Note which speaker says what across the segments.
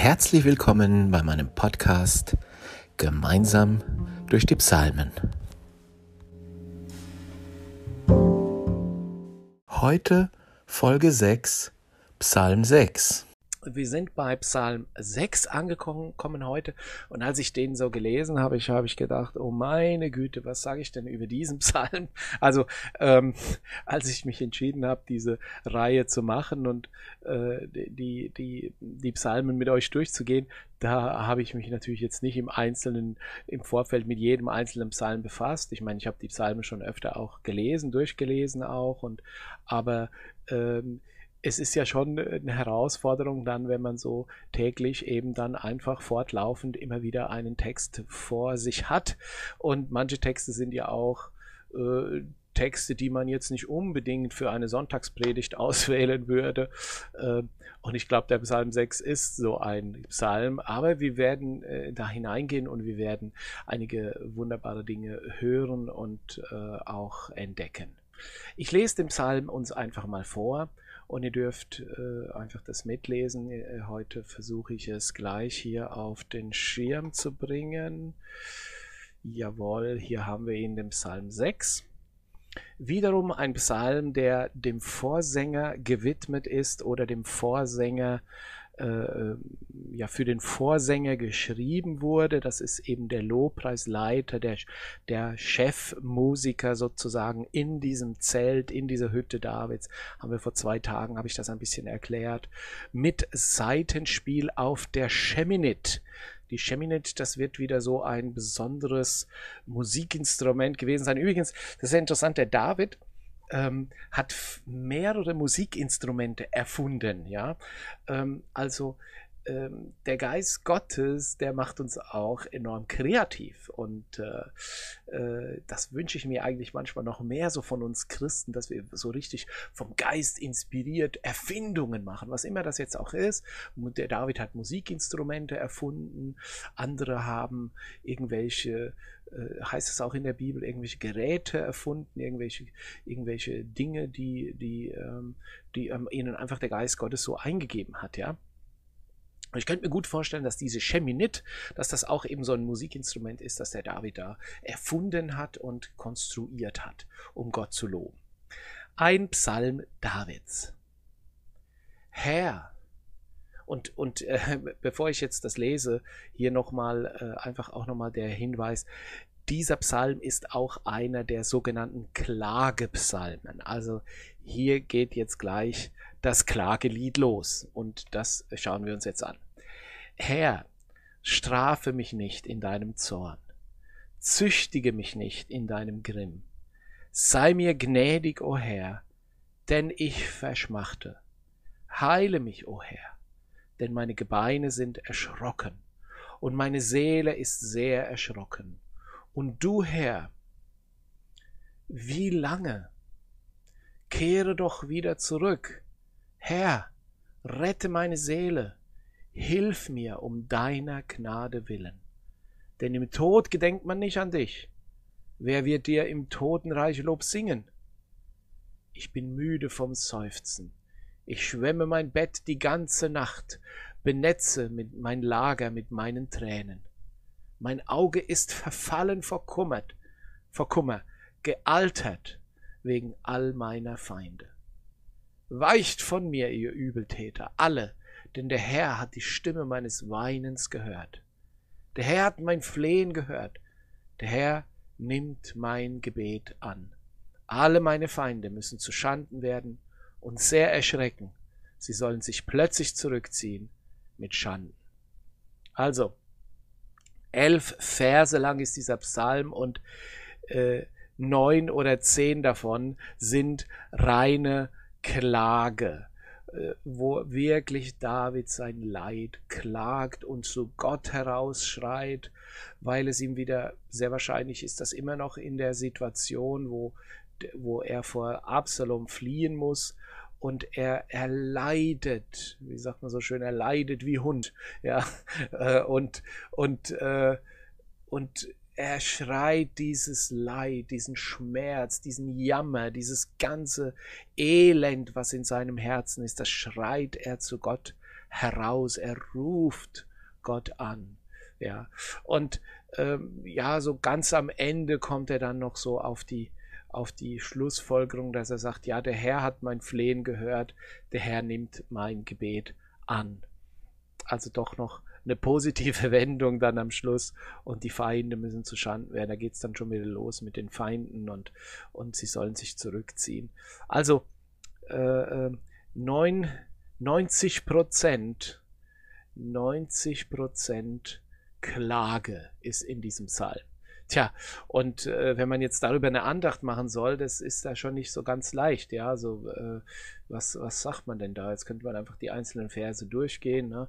Speaker 1: Herzlich willkommen bei meinem Podcast Gemeinsam durch die Psalmen. Heute Folge 6, Psalm 6. Wir sind bei Psalm 6 angekommen heute, und als ich den so gelesen habe, habe ich gedacht, oh meine Güte, was sage ich denn über diesen Psalm? Also als ich mich entschieden habe, diese Reihe zu machen und die Psalmen mit euch durchzugehen, da habe ich mich natürlich jetzt nicht im Vorfeld mit jedem einzelnen Psalm befasst. Ich meine, ich habe die Psalmen schon öfter auch durchgelesen auch, aber es ist ja schon eine Herausforderung dann, wenn man so täglich eben dann einfach fortlaufend immer wieder einen Text vor sich hat. Und manche Texte sind ja auch Texte, die man jetzt nicht unbedingt für eine Sonntagspredigt auswählen würde. Und ich glaube, der Psalm 6 ist so ein Psalm. Aber wir werden da hineingehen und wir werden einige wunderbare Dinge hören und auch entdecken. Ich lese den Psalm uns einfach mal vor. Und ihr dürft einfach das mitlesen. Heute versuche ich es gleich hier auf den Schirm zu bringen. Jawohl, hier haben wir ihn, den Psalm 6. Wiederum ein Psalm, der dem Vorsänger gewidmet ist oder dem Vorsänger für den Vorsänger geschrieben wurde. Das ist eben der Lobpreisleiter, der Chefmusiker sozusagen in diesem Zelt, in dieser Hütte Davids. Haben wir vor 2 Tagen, habe ich das ein bisschen erklärt, mit Saitenspiel auf der Scheminit. Die Scheminit, das wird wieder so ein besonderes Musikinstrument gewesen sein. Übrigens, das ist ja interessant, der David hat mehrere Musikinstrumente erfunden. Ja? Der Geist Gottes, der macht uns auch enorm kreativ, und das wünsche ich mir eigentlich manchmal noch mehr so von uns Christen, dass wir so richtig vom Geist inspiriert Erfindungen machen, was immer das jetzt auch ist. Der David hat Musikinstrumente erfunden, andere haben irgendwelche, heißt es auch in der Bibel, irgendwelche Geräte erfunden, irgendwelche Dinge, die ihnen einfach der Geist Gottes so eingegeben hat, ja. Ich könnte mir gut vorstellen, dass diese Scheminit, dass das auch eben so ein Musikinstrument ist, das der David da erfunden hat und konstruiert hat, um Gott zu loben. Ein Psalm Davids. Herr, und bevor ich jetzt das lese, hier nochmal einfach der Hinweis, dieser Psalm ist auch einer der sogenannten Klagepsalmen. Also hier geht jetzt gleich das Klagelied los, und das schauen wir uns jetzt an. Herr, strafe mich nicht in deinem Zorn, züchtige mich nicht in deinem Grimm. Sei mir gnädig, o Herr, denn ich verschmachte. Heile mich, o Herr, denn meine Gebeine sind erschrocken und meine Seele ist sehr erschrocken. Und du, Herr, wie lange? Kehre doch wieder zurück. Herr, rette meine Seele, hilf mir um deiner Gnade willen. Denn im Tod gedenkt man nicht an dich. Wer wird dir im Totenreich Lob singen? Ich bin müde vom Seufzen. Ich schwemme mein Bett die ganze Nacht, benetze mein Lager mit meinen Tränen. Mein Auge ist verfallen vor Kummer, gealtert wegen all meiner Feinde. Weicht von mir, ihr Übeltäter, alle, denn der Herr hat die Stimme meines Weinens gehört. Der Herr hat mein Flehen gehört. Der Herr nimmt mein Gebet an. Alle meine Feinde müssen zu Schanden werden und sehr erschrecken. Sie sollen sich plötzlich zurückziehen mit Schanden. Also, 11 Verse lang ist dieser Psalm, und 9 oder 10 davon sind reine Klage, wo wirklich David sein Leid klagt und zu Gott herausschreit, weil es ihm wieder, sehr wahrscheinlich ist das immer noch in der Situation, wo er vor Absalom fliehen muss, und er leidet, wie sagt man so schön, er leidet wie Hund, ja, und er schreit dieses Leid, diesen Schmerz, diesen Jammer, dieses ganze Elend, was in seinem Herzen ist, das schreit er zu Gott heraus, er ruft Gott an. Ja, und ja, so ganz am Ende kommt er dann noch so auf die Schlussfolgerung, dass er sagt, ja, der Herr hat mein Flehen gehört, der Herr nimmt mein Gebet an. Also doch noch eine positive Wendung dann am Schluss und die Feinde müssen zu Schanden werden. Da geht es dann schon wieder los mit den Feinden und sie sollen sich zurückziehen. Also 90% Klage ist in diesem Psalm. Tja, und wenn man jetzt darüber eine Andacht machen soll, das ist da schon nicht so ganz leicht, ja, also was sagt man denn da? Jetzt könnte man einfach die einzelnen Verse durchgehen, ne?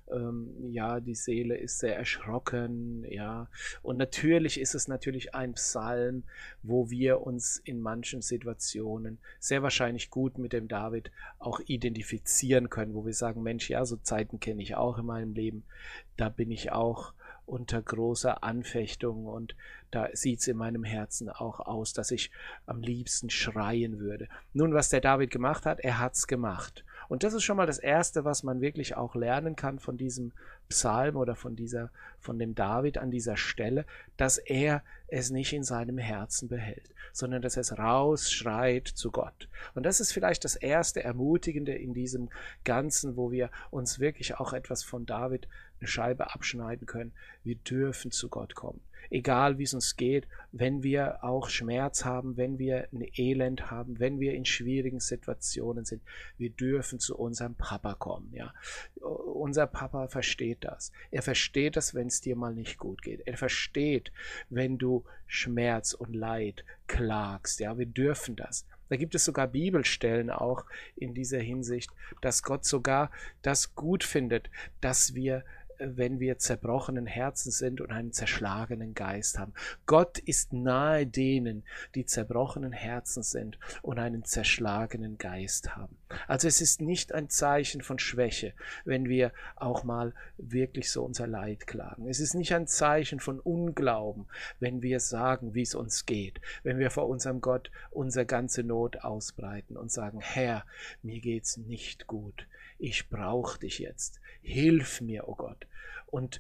Speaker 1: Ja, die Seele ist sehr erschrocken, ja, und natürlich ist es natürlich ein Psalm, wo wir uns in manchen Situationen sehr wahrscheinlich gut mit dem David auch identifizieren können, wo wir sagen, Mensch, ja, so Zeiten kenne ich auch in meinem Leben, da bin ich auch unter großer Anfechtung und da sieht es in meinem Herzen auch aus, dass ich am liebsten schreien würde. Nun, was der David gemacht hat, er hat es gemacht. Und das ist schon mal das Erste, was man wirklich auch lernen kann von diesem Psalm oder von dem David an dieser Stelle, dass er es nicht in seinem Herzen behält, sondern dass er es rausschreit zu Gott. Und das ist vielleicht das erste Ermutigende in diesem Ganzen, wo wir uns wirklich auch etwas von David eine Scheibe abschneiden können. Wir dürfen zu Gott kommen. Egal wie es uns geht, wenn wir auch Schmerz haben, wenn wir ein Elend haben, wenn wir in schwierigen Situationen sind, wir dürfen zu unserem Papa kommen. Ja. Unser Papa versteht das. Er versteht das, wenn es dir mal nicht gut geht. Er versteht, wenn du Schmerz und Leid klagst. Ja. Wir dürfen das. Da gibt es sogar Bibelstellen auch in dieser Hinsicht, dass Gott sogar das gut findet, dass wir, wenn wir zerbrochenen Herzen sind und einen zerschlagenen Geist haben. Gott ist nahe denen, die zerbrochenen Herzen sind und einen zerschlagenen Geist haben. Also es ist nicht ein Zeichen von Schwäche, wenn wir auch mal wirklich so unser Leid klagen. Es ist nicht ein Zeichen von Unglauben, wenn wir sagen, wie es uns geht, wenn wir vor unserem Gott unsere ganze Not ausbreiten und sagen, Herr, mir geht's nicht gut, ich brauche dich jetzt, hilf mir, oh Gott. Und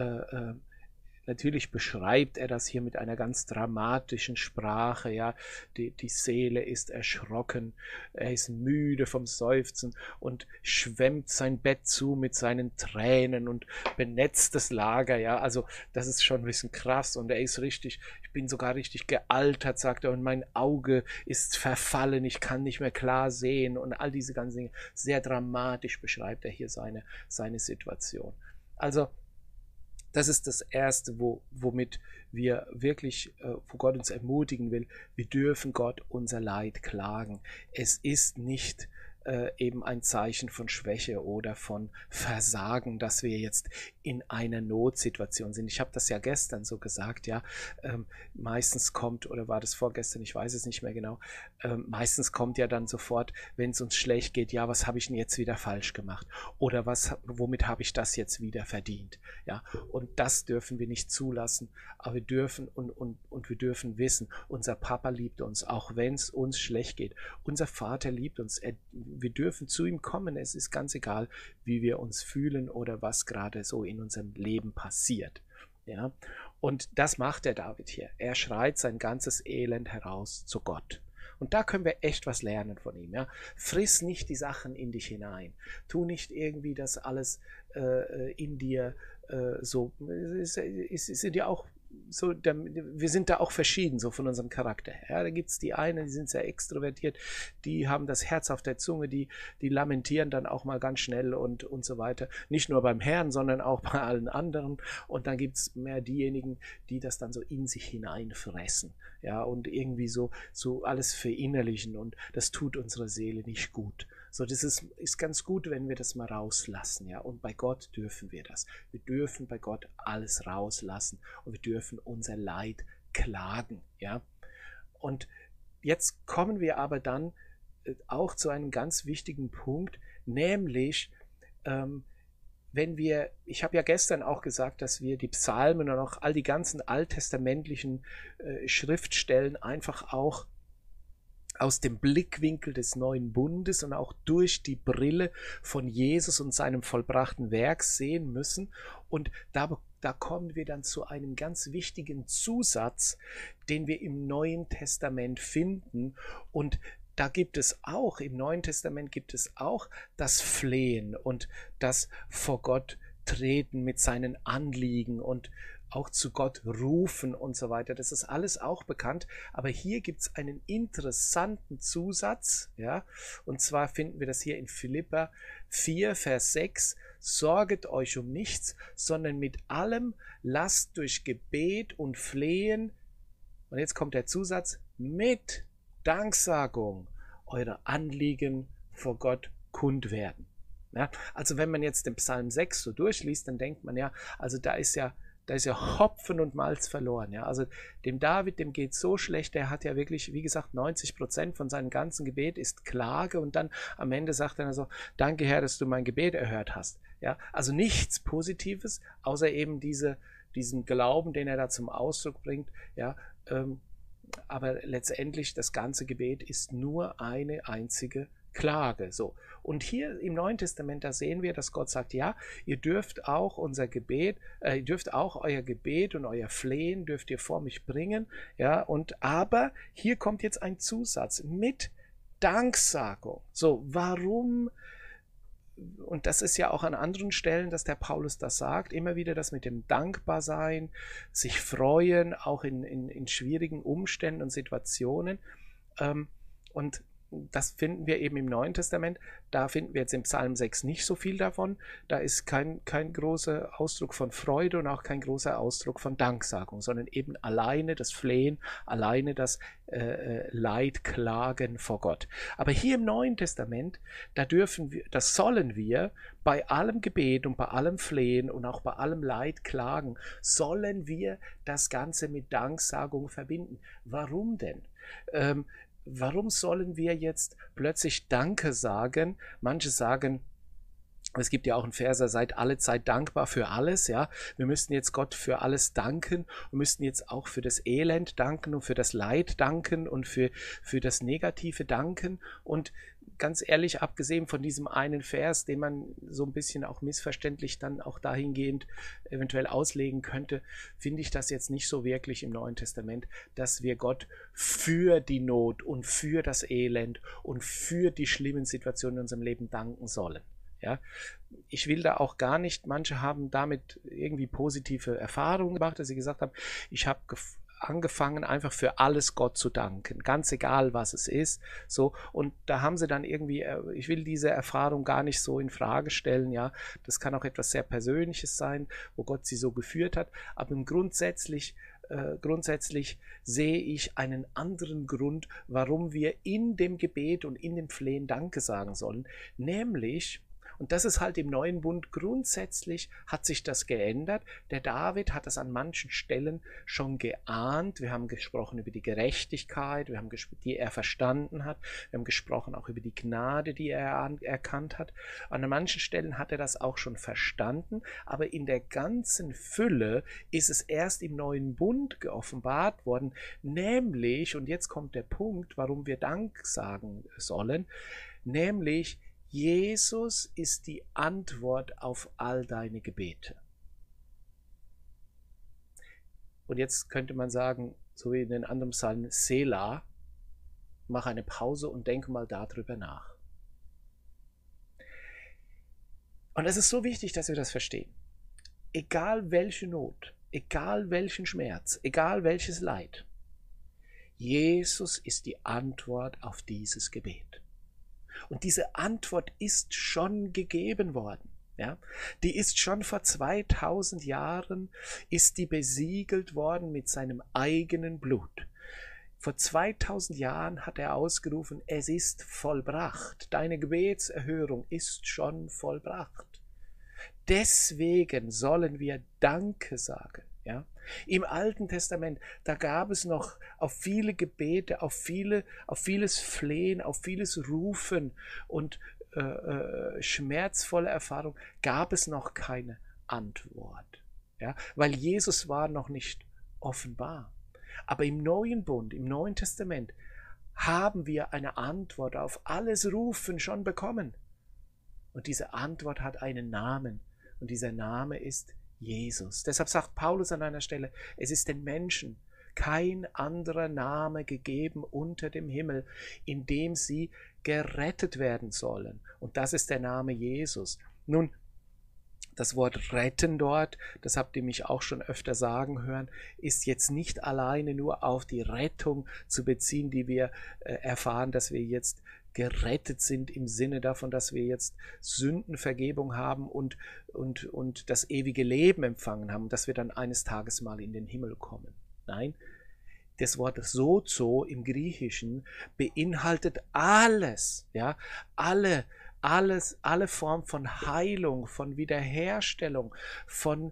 Speaker 1: natürlich beschreibt er das hier mit einer ganz dramatischen Sprache, ja, die Seele ist erschrocken, er ist müde vom Seufzen und schwemmt sein Bett zu mit seinen Tränen und benetzt das Lager, ja, also das ist schon ein bisschen krass und er ist richtig, ich bin sogar richtig gealtert, sagt er, und mein Auge ist verfallen, ich kann nicht mehr klar sehen und all diese ganzen Dinge, sehr dramatisch beschreibt er hier seine Situation. Also das ist das Erste, womit wir wirklich, wo Gott uns ermutigen will, wir dürfen Gott unser Leid klagen. Es ist nicht eben ein Zeichen von Schwäche oder von Versagen, dass wir jetzt in einer Notsituation sind. Ich habe das ja gestern so gesagt, ja, meistens kommt, oder war das vorgestern, ich weiß es nicht mehr genau, meistens kommt ja dann sofort, wenn es uns schlecht geht, ja, was habe ich denn jetzt wieder falsch gemacht? Oder womit habe ich das jetzt wieder verdient? Ja, und das dürfen wir nicht zulassen, aber wir dürfen und wir dürfen wissen, unser Papa liebt uns, auch wenn es uns schlecht geht. Unser Vater liebt uns, wir dürfen zu ihm kommen, es ist ganz egal, wie wir uns fühlen oder was gerade so in unserem Leben passiert. Ja? Und das macht der David hier. Er schreit sein ganzes Elend heraus zu Gott. Und da können wir echt was lernen von ihm. Ja? Friss nicht die Sachen in dich hinein. Tu nicht irgendwie das alles in dir so. Es sind ja auch so, wir sind da auch verschieden, so von unserem Charakter. Ja, da gibt es die einen, die sind sehr extrovertiert, die haben das Herz auf der Zunge, die lamentieren dann auch mal ganz schnell und so weiter. Nicht nur beim Herrn, sondern auch bei allen anderen. Und dann gibt es mehr diejenigen, die das dann so in sich hineinfressen. Ja, und irgendwie so alles verinnerlichen. Und das tut unserer Seele nicht gut. So, das ist ganz gut, wenn wir das mal rauslassen, ja. Und bei Gott dürfen wir das. Wir dürfen bei Gott alles rauslassen und wir dürfen unser Leid klagen, ja. Und jetzt kommen wir aber dann auch zu einem ganz wichtigen Punkt, nämlich ich habe ja gestern auch gesagt, dass wir die Psalmen und auch all die ganzen alttestamentlichen Schriftstellen einfach auch aus dem Blickwinkel des neuen Bundes und auch durch die Brille von Jesus und seinem vollbrachten Werk sehen müssen. Und da kommen wir dann zu einem ganz wichtigen Zusatz, den wir im Neuen Testament finden. Und da gibt es auch, im Neuen Testament gibt es auch das Flehen und das vor Gott treten mit seinen Anliegen und auch zu Gott rufen und so weiter. Das ist alles auch bekannt, aber hier gibt es einen interessanten Zusatz, ja, und zwar finden wir das hier in Philipper 4, Vers 6. Sorget euch um nichts, sondern mit allem lasst durch Gebet und Flehen, und jetzt kommt der Zusatz, mit Danksagung eure Anliegen vor Gott kund werden. Ja, also wenn man jetzt den Psalm 6 so durchliest, dann denkt man ja, also da ist ja Hopfen und Malz verloren. Ja? Also dem David, dem geht so schlecht, der hat ja wirklich, wie gesagt, 90% von seinem ganzen Gebet ist Klage und dann am Ende sagt er so, danke Herr, dass du mein Gebet erhört hast. Ja? Also nichts Positives, außer eben diesen Glauben, den er da zum Ausdruck bringt. Ja? Aber letztendlich das ganze Gebet ist nur eine einzige Klage. So. Und hier im Neuen Testament, da sehen wir, dass Gott sagt, ja, ihr dürft auch unser Gebet, ihr dürft auch euer Gebet und euer Flehen dürft ihr vor mich bringen, ja, aber hier kommt jetzt ein Zusatz mit Danksagung. So, warum? Und das ist ja auch an anderen Stellen, dass der Paulus das sagt, immer wieder das mit dem Dankbarsein, sich freuen, auch in schwierigen Umständen und Situationen. Und das finden wir eben im Neuen Testament. Da finden wir jetzt im Psalm 6 nicht so viel davon. Da ist kein großer Ausdruck von Freude und auch kein großer Ausdruck von Danksagung, sondern eben alleine das Flehen, alleine das Leidklagen vor Gott. Aber hier im Neuen Testament, das sollen wir bei allem Gebet und bei allem Flehen und auch bei allem Leidklagen, sollen wir das Ganze mit Danksagung verbinden. Warum denn? Warum sollen wir jetzt plötzlich Danke sagen? Manche sagen, es gibt ja auch einen Vers, seid alle Zeit dankbar für alles, ja. Wir müssten jetzt Gott für alles danken und müssten jetzt auch für das Elend danken und für das Leid danken und für das Negative danken. Und ganz ehrlich, abgesehen von diesem einen Vers, den man so ein bisschen auch missverständlich dann auch dahingehend eventuell auslegen könnte, finde ich das jetzt nicht so wirklich im Neuen Testament, dass wir Gott für die Not und für das Elend und für die schlimmen Situationen in unserem Leben danken sollen. Ja, ich will da auch gar nicht, manche haben damit irgendwie positive Erfahrungen gemacht, dass sie gesagt haben, ich habe angefangen, einfach für alles Gott zu danken, ganz egal, was es ist. So, und da haben sie dann irgendwie, ich will diese Erfahrung gar nicht so in Frage stellen, ja, das kann auch etwas sehr Persönliches sein, wo Gott sie so geführt hat, aber grundsätzlich sehe ich einen anderen Grund, warum wir in dem Gebet und in dem Flehen Danke sagen sollen, nämlich, und das ist halt im Neuen Bund, grundsätzlich hat sich das geändert. Der David hat das an manchen Stellen schon geahnt. Wir haben gesprochen über die Gerechtigkeit, die er verstanden hat. Wir haben gesprochen auch über die Gnade, die er erkannt hat. An manchen Stellen hat er das auch schon verstanden, aber in der ganzen Fülle ist es erst im Neuen Bund geoffenbart worden, nämlich, und jetzt kommt der Punkt, warum wir Dank sagen sollen, nämlich Jesus ist die Antwort auf all deine Gebete. Und jetzt könnte man sagen, so wie in den anderen Psalmen, Selah, mach eine Pause und denke mal darüber nach. Und es ist so wichtig, dass wir das verstehen. Egal welche Not, egal welchen Schmerz, egal welches Leid, Jesus ist die Antwort auf dieses Gebet. Und diese Antwort ist schon gegeben worden. Ja? Die ist schon vor 2000 Jahren, ist die besiegelt worden mit seinem eigenen Blut. Vor 2000 Jahren hat er ausgerufen, es ist vollbracht. Deine Gebetserhörung ist schon vollbracht. Deswegen sollen wir Danke sagen. Ja? Im Alten Testament, da gab es noch auf viele Gebete, auf vieles Flehen, auf vieles Rufen und schmerzvolle Erfahrung, gab es noch keine Antwort. Ja? Weil Jesus war noch nicht offenbar. Aber im Neuen Bund, im Neuen Testament, haben wir eine Antwort auf alles Rufen schon bekommen. Und diese Antwort hat einen Namen. Und dieser Name ist Jesus. Deshalb sagt Paulus an einer Stelle, es ist den Menschen kein anderer Name gegeben unter dem Himmel, in dem sie gerettet werden sollen. Und das ist der Name Jesus. Nun, das Wort retten dort, das habt ihr mich auch schon öfter sagen hören, ist jetzt nicht alleine nur auf die Rettung zu beziehen, die wir erfahren, dass wir jetzt gerettet sind im Sinne davon, dass wir jetzt Sündenvergebung haben und das ewige Leben empfangen haben, dass wir dann eines Tages mal in den Himmel kommen. Nein, das Wort sozo im Griechischen beinhaltet alles, ja, alle Form von Heilung, von Wiederherstellung, von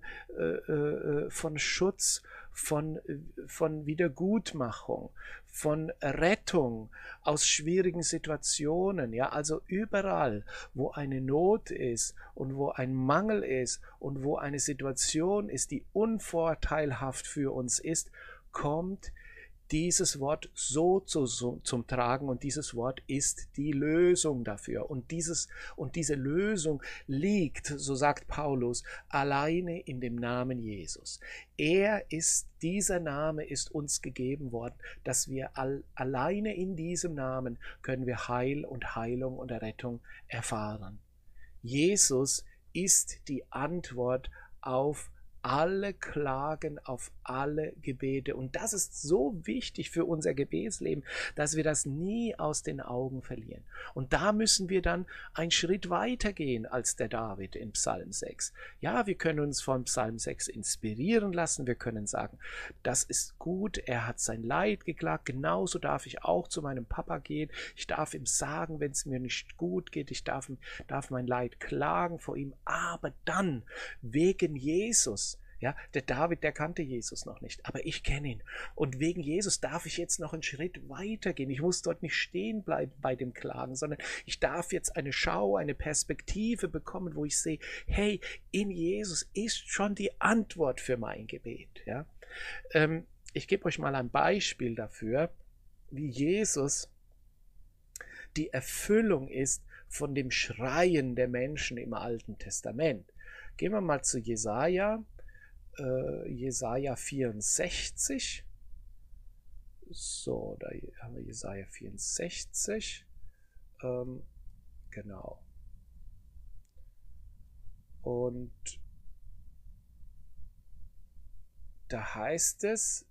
Speaker 1: Schutz, von Wiedergutmachung, von Rettung aus schwierigen Situationen. Ja, also überall, wo eine Not ist und wo ein Mangel ist und wo eine Situation ist, die unvorteilhaft für uns ist, kommt dieses Wort so zum Tragen, und dieses Wort ist die Lösung dafür. Und diese Lösung liegt, so sagt Paulus, alleine in dem Namen Jesus. Dieser Name ist uns gegeben worden, dass wir alleine in diesem Namen können wir Heil und Heilung und Errettung erfahren. Jesus ist die Antwort auf alle Klagen, auf alle Gebete. Und das ist so wichtig für unser Gebetsleben, dass wir das nie aus den Augen verlieren. Und da müssen wir dann einen Schritt weiter gehen als der David in Psalm 6. Ja, wir können uns von Psalm 6 inspirieren lassen. Wir können sagen, das ist gut, er hat sein Leid geklagt. Genauso darf ich auch zu meinem Papa gehen. Ich darf ihm sagen, wenn es mir nicht gut geht. Ich darf mein Leid klagen vor ihm. Aber dann, wegen Jesus, ja, der David, der kannte Jesus noch nicht, aber ich kenne ihn. Und wegen Jesus darf ich jetzt noch einen Schritt weiter gehen. Ich muss dort nicht stehen bleiben bei dem Klagen, sondern ich darf jetzt eine Schau, eine Perspektive bekommen, wo ich sehe, hey, in Jesus ist schon die Antwort für mein Gebet. Ja? Ich gebe euch mal ein Beispiel dafür, wie Jesus die Erfüllung ist von dem Schreien der Menschen im Alten Testament. Gehen wir mal zu Jesaja 64. So, da haben wir Jesaja 64. Genau. Und da heißt es,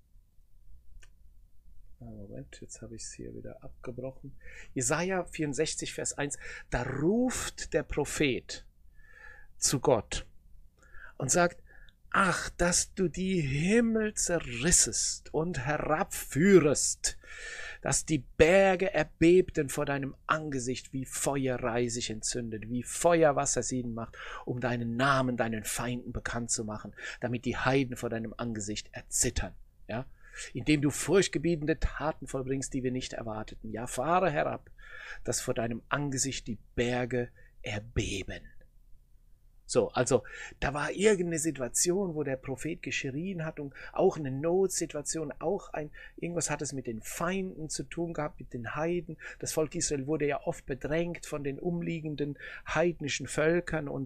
Speaker 1: Moment, jetzt habe ich es hier wieder abgebrochen. Jesaja 64, Vers 1, da ruft der Prophet zu Gott und sagt, ach, dass du die Himmel zerrissest und herabführest, dass die Berge erbebten vor deinem Angesicht, wie Feuerreih sich entzündet, wie Feuerwasser sieden macht, um deinen Namen deinen Feinden bekannt zu machen, damit die Heiden vor deinem Angesicht erzittern, ja? Indem du furchtgebietende Taten vollbringst, die wir nicht erwarteten. Ja, fahre herab, dass vor deinem Angesicht die Berge erbeben. So, also da war irgendeine Situation, wo der Prophet geschrien hat, und auch eine Notsituation, irgendwas hat es mit den Feinden zu tun gehabt, mit den Heiden. Das Volk Israel wurde ja oft bedrängt von den umliegenden heidnischen Völkern und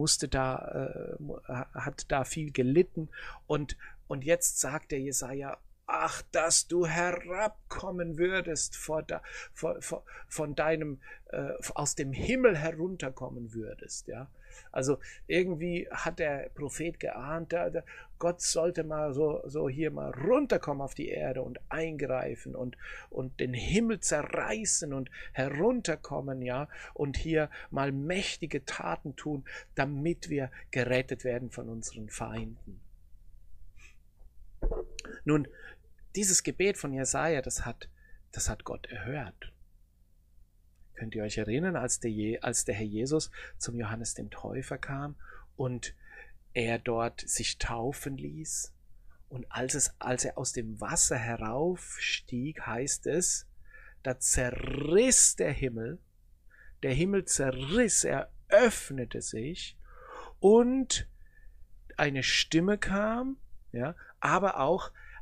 Speaker 1: hat da viel gelitten. Und jetzt sagt der Jesaja, ach, dass du herabkommen würdest aus dem Himmel herunterkommen würdest, ja. Also irgendwie hat der Prophet geahnt, Gott sollte mal so hier mal runterkommen auf die Erde und eingreifen und den Himmel zerreißen und herunterkommen, ja, und hier mal mächtige Taten tun, damit wir gerettet werden von unseren Feinden. Nun, dieses Gebet von Jesaja, das hat Gott erhört. Könnt ihr euch erinnern, als der Herr Jesus zum Johannes dem Täufer kam und er dort sich taufen ließ? Und als er aus dem Wasser heraufstieg, heißt es, da zerriss der Himmel zerriss, er öffnete sich und eine Stimme kam, ja, aber auch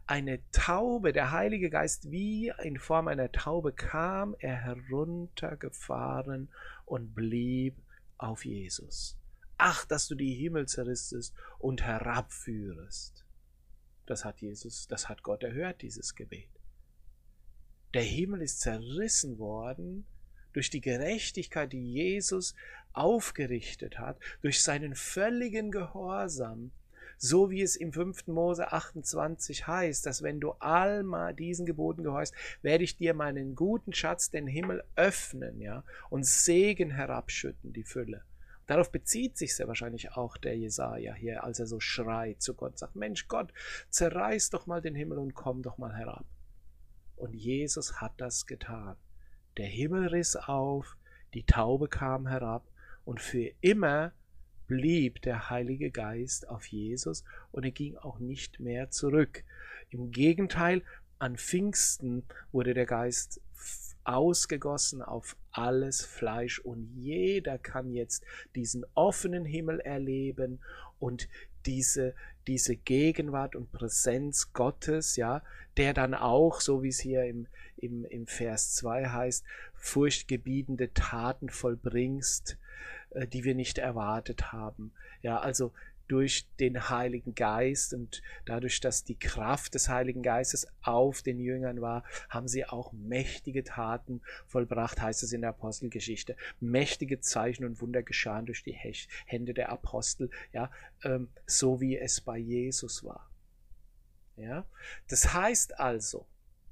Speaker 1: eine Taube, der Heilige Geist wie in Form einer Taube kam er heruntergefahren und blieb auf Jesus. Ach, dass du die Himmel zerrissest und herabführest. Das hat Gott erhört, dieses Gebet. Der Himmel ist zerrissen worden durch die Gerechtigkeit, die Jesus aufgerichtet hat, durch seinen völligen Gehorsam, so wie es im 5. Mose 28 heißt, dass wenn du all diesen Geboten gehorchst, werde ich dir meinen guten Schatz, den Himmel, öffnen, ja, und Segen herabschütten, die Fülle. Darauf bezieht sich sehr wahrscheinlich auch der Jesaja hier, als er so schreit zu Gott, sagt, Mensch Gott, zerreiß doch mal den Himmel und komm doch mal herab. Und Jesus hat das getan. Der Himmel riss auf, die Taube kam herab und für immer blieb der Heilige Geist auf Jesus und er ging auch nicht mehr zurück. Im Gegenteil, an Pfingsten wurde der Geist ausgegossen auf alles Fleisch und jeder kann jetzt diesen offenen Himmel erleben und diese Gegenwart und Präsenz Gottes, ja, der dann auch, so wie es hier im Vers 2 heißt, furchtgebietende Taten vollbringst, die wir nicht erwartet haben. Ja, also durch den Heiligen Geist und dadurch, dass die Kraft des Heiligen Geistes auf den Jüngern war, haben sie auch mächtige Taten vollbracht, heißt es in der Apostelgeschichte. Mächtige Zeichen und Wunder geschahen durch die Hände der Apostel, ja, so wie es bei Jesus war. Ja, das heißt also,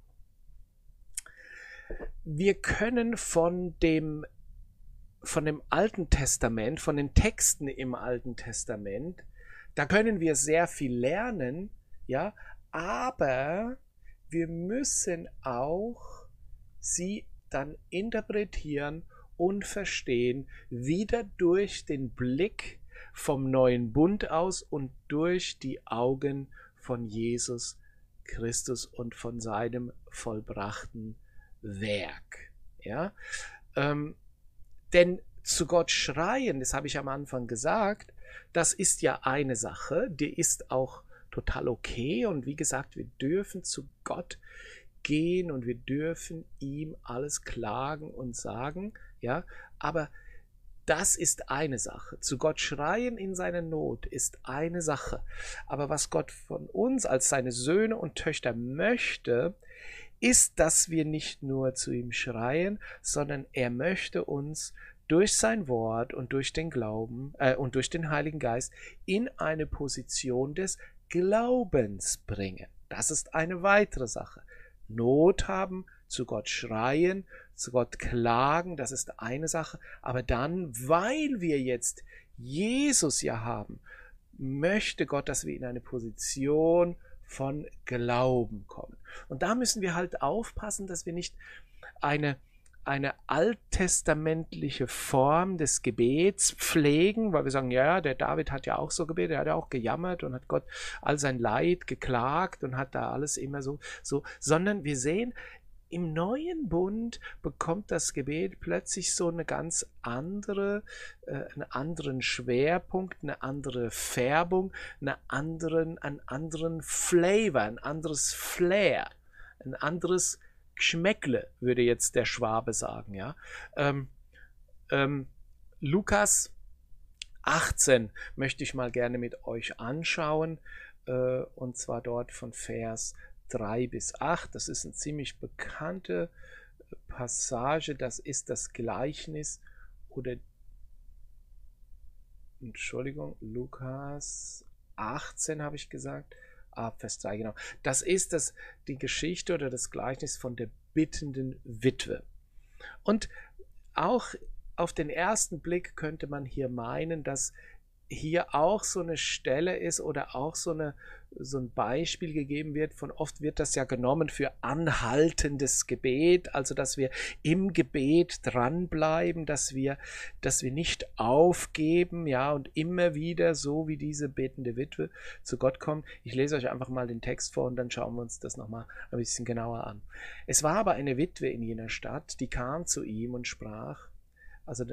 Speaker 1: wir können von dem Alten Testament, von den Texten im Alten Testament, da können wir sehr viel lernen, ja, aber wir müssen auch sie dann interpretieren und verstehen, wieder durch den Blick vom neuen Bund aus und durch die Augen von Jesus Christus und von seinem vollbrachten Werk. Ja, denn zu Gott schreien, das habe ich am Anfang gesagt, das ist ja eine Sache, die ist auch total okay und wie gesagt, wir dürfen zu Gott gehen und wir dürfen ihm alles klagen und sagen, ja, aber das ist eine Sache. Zu Gott schreien in seiner Not ist eine Sache. Aber was Gott von uns als seine Söhne und Töchter möchte, ist, dass wir nicht nur zu ihm schreien, sondern er möchte uns durch sein Wort und durch den Glauben und durch den Heiligen Geist in eine Position des Glaubens bringen. Das ist eine weitere Sache. Not haben, zu Gott schreien, zu Gott klagen, das ist eine Sache. Aber dann, weil wir jetzt Jesus ja haben, möchte Gott, dass wir in eine Position von Glauben kommen. Und da müssen wir halt aufpassen, dass wir nicht eine alttestamentliche Form des Gebets pflegen, weil wir sagen, ja, der David hat ja auch so gebetet, er hat ja auch gejammert und hat Gott all sein Leid geklagt und hat da alles immer so, sondern wir sehen, im neuen Bund bekommt das Gebet plötzlich so eine ganz andere, einen anderen Schwerpunkt, eine andere Färbung, einen anderen Flavor, ein anderes Flair, ein anderes Geschmäckle, würde jetzt der Schwabe sagen. Ja? Lukas 18 möchte ich mal gerne mit euch anschauen, und zwar dort von Vers 3 bis 8. Das ist eine ziemlich bekannte Passage. Das ist das Gleichnis oder Lukas 18 habe ich gesagt. Vers 3, genau. Das ist die Geschichte oder das Gleichnis von der bittenden Witwe. Und auch auf den ersten Blick könnte man hier meinen, dass hier auch so eine Stelle ist oder auch so ein Beispiel gegeben wird. Oft wird das ja genommen für anhaltendes Gebet, also dass wir im Gebet dranbleiben, dass wir nicht aufgeben, ja, und immer wieder so wie diese betende Witwe zu Gott kommen. Ich lese euch einfach mal den Text vor und dann schauen wir uns das nochmal ein bisschen genauer an. Es war aber eine Witwe in jener Stadt, die kam zu ihm und sprach, also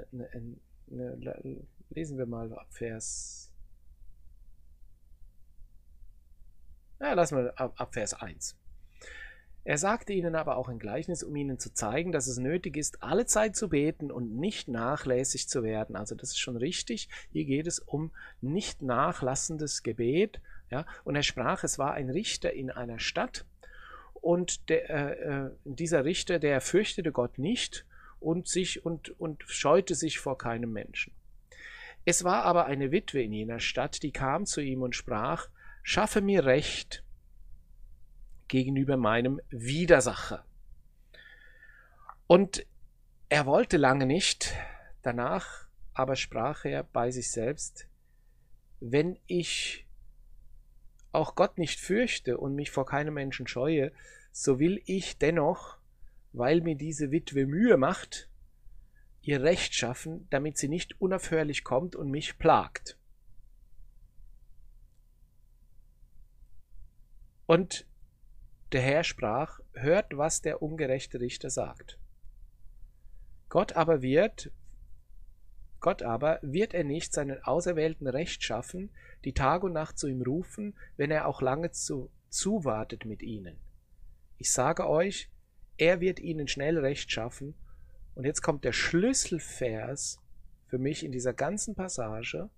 Speaker 1: lesen wir mal ab Vers Ja, lassen wir ab Vers 1. Er sagte ihnen aber auch ein Gleichnis, um ihnen zu zeigen, dass es nötig ist, alle Zeit zu beten und nicht nachlässig zu werden. Also das ist schon richtig. Hier geht es um nicht nachlassendes Gebet. Ja? Und er sprach, es war ein Richter in einer Stadt und dieser Richter, der fürchtete Gott nicht und scheute sich vor keinem Menschen. Es war aber eine Witwe in jener Stadt, die kam zu ihm und sprach, schaffe mir Recht gegenüber meinem Widersacher. Und er wollte lange nicht, danach aber sprach er bei sich selbst, wenn ich auch Gott nicht fürchte und mich vor keinem Menschen scheue, so will ich dennoch, weil mir diese Witwe Mühe macht, ihr Recht schaffen, damit sie nicht unaufhörlich kommt und mich plagt. Und der Herr sprach, hört, was der ungerechte Richter sagt. Gott aber wird er nicht seinen Auserwählten Recht schaffen, die Tag und Nacht zu ihm rufen, wenn er auch lange zuwartet mit ihnen. Ich sage euch, er wird ihnen schnell Recht schaffen. Und jetzt kommt der Schlüsselvers für mich in dieser ganzen Passage.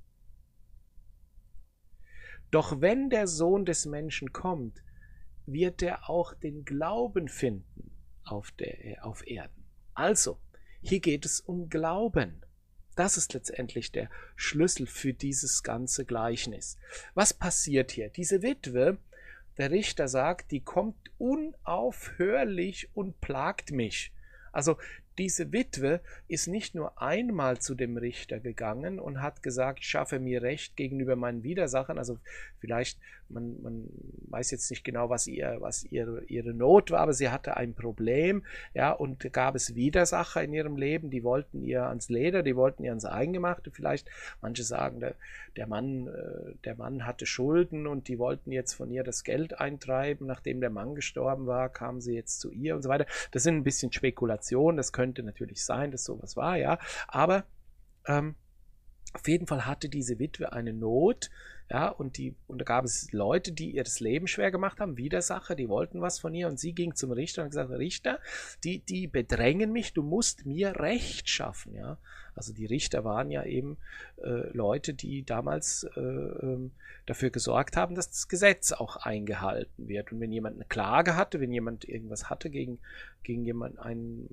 Speaker 1: Doch wenn der Sohn des Menschen kommt, wird er auch den Glauben finden auf Erden. Also, hier geht es um Glauben. Das ist letztendlich der Schlüssel für dieses ganze Gleichnis. Was passiert hier? Diese Witwe, der Richter sagt, die kommt unaufhörlich und plagt mich. Also diese Witwe ist nicht nur einmal zu dem Richter gegangen und hat gesagt, schaffe mir Recht gegenüber meinen Widersachern. Also vielleicht, man weiß jetzt nicht genau, was ihre Not war, aber sie hatte ein Problem, ja, und gab es Widersacher in ihrem Leben, die wollten ihr ans Leder, die wollten ihr ans Eingemachte vielleicht. Manche sagen, der Mann hatte Schulden und die wollten jetzt von ihr das Geld eintreiben. Nachdem der Mann gestorben war, kamen sie jetzt zu ihr und so weiter. Das sind ein bisschen Spekulationen, das könnte natürlich sein, dass sowas war, ja, aber auf jeden Fall hatte diese Witwe eine Not, ja, und da gab es Leute, die ihr das Leben schwer gemacht haben, Widersacher, die wollten was von ihr und sie ging zum Richter und hat gesagt, Richter, die bedrängen mich, du musst mir Recht schaffen, ja. Also die Richter waren ja eben Leute, die damals dafür gesorgt haben, dass das Gesetz auch eingehalten wird. Und wenn jemand eine Klage hatte, wenn jemand irgendwas hatte gegen jemanden, einen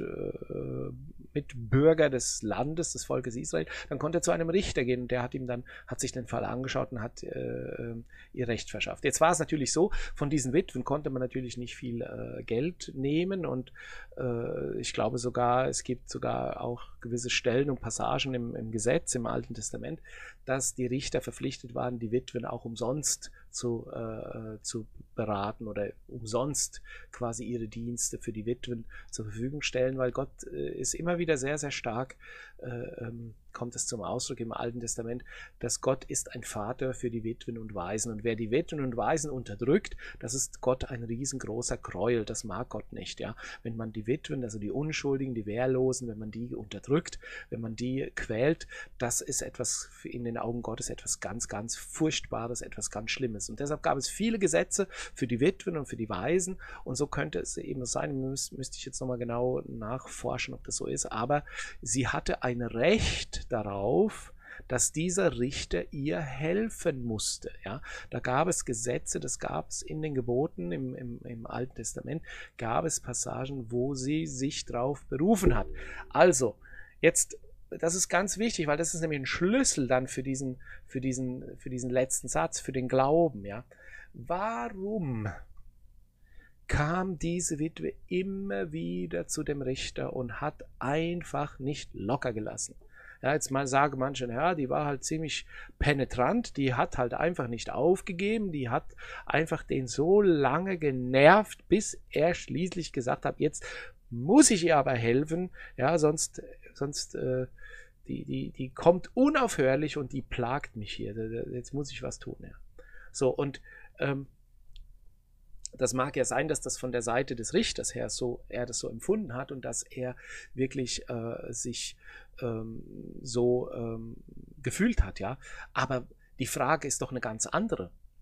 Speaker 1: Mitbürger des Landes, des Volkes Israel, dann konnte er zu einem Richter gehen und der hat sich den Fall angeschaut und hat ihr Recht verschafft. Jetzt war es natürlich so, von diesen Witwen konnte man natürlich nicht viel Geld nehmen und ich glaube sogar, es gibt sogar auch gewisse Stellen und Passagen im Gesetz, im Alten Testament, dass die Richter verpflichtet waren, die Witwen auch umsonst zu beraten oder umsonst quasi ihre Dienste für die Witwen zur Verfügung stellen, weil Gott ist immer wieder sehr, sehr stark, kommt es zum Ausdruck im Alten Testament, dass Gott ist ein Vater für die Witwen und Waisen. Und wer die Witwen und Waisen unterdrückt, das ist Gott ein riesengroßer Gräuel. Das mag Gott nicht. Ja? Wenn man die Witwen, also die Unschuldigen, die Wehrlosen, wenn man die unterdrückt, wenn man die quält, das ist etwas in den Augen Gottes etwas ganz, ganz Furchtbares, etwas ganz Schlimmes. Und deshalb gab es viele Gesetze für die Witwen und für die Waisen. Und so könnte es eben sein, müsste ich jetzt nochmal genau nachforschen, ob das so ist. Aber sie hatte ein Recht darauf, dass dieser Richter ihr helfen musste. Ja? Da gab es Gesetze, das gab es in den Geboten im Alten Testament, gab es Passagen, wo sie sich darauf berufen hat. Also, jetzt, das ist ganz wichtig, weil das ist nämlich ein Schlüssel dann für diesen letzten Satz, für den Glauben. Ja? Warum kam diese Witwe immer wieder zu dem Richter und hat einfach nicht locker gelassen? Ja, jetzt mal sagen manche, ja, die war halt ziemlich penetrant, die hat halt einfach nicht aufgegeben, die hat einfach den so lange genervt, bis er schließlich gesagt hat, jetzt muss ich ihr aber helfen, ja, sonst die kommt unaufhörlich und die plagt mich hier, jetzt muss ich was tun, ja. So, und das mag ja sein, dass das von der Seite des Richters her er das so empfunden hat und dass er wirklich sich so gefühlt hat, ja. Aber die Frage ist doch eine ganz andere.